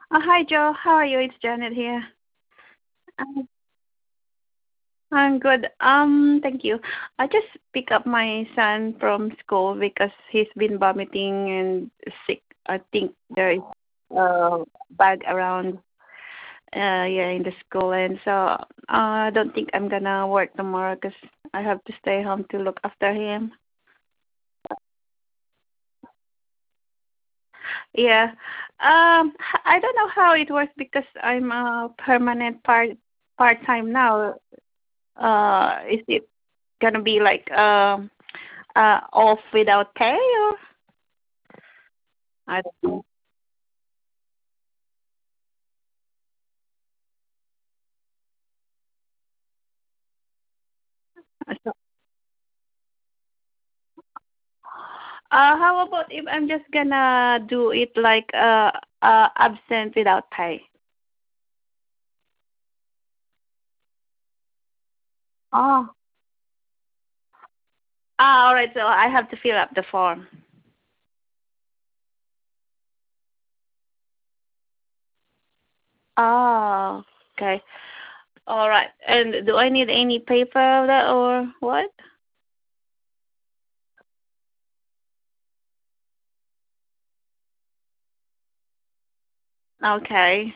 Hi, Joe. How are you? It's Janet here. Um, I'm good. Thank you. I just pick up my son from school because he's been vomiting and sick. I think there is a bug around, yeah, in the school, and so I don't think I'm gonna work tomorrow because I have to stay home to look after him. Yeah. I don't know how it works because I'm a permanent part-time now. Is it gonna be like off without pay or I don't know. So, how about if I'm just gonna do it like absent without pay? Oh. All right. So I have to fill up the form. Oh, okay. All right. And do I need any paper of that or what? Okay.